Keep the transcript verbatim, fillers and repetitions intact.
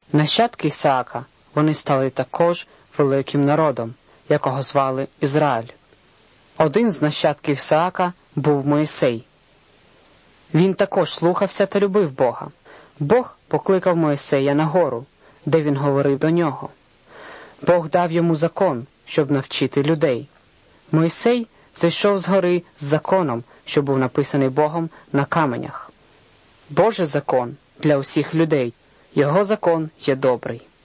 Нащадки Ісаака, вони стали також великим народом, якого звали Ізраїль. Один з нащадків Ісаака був Мойсей. Він також слухався та любив Бога. Бог покликав Мойсея на гору, де він говорив до нього. Бог дав йому закон, щоб навчити людей. Мойсей зійшов з гори з законом, що був написаний Богом на каменях. Божий закон для усіх людей. Його закон є добрий.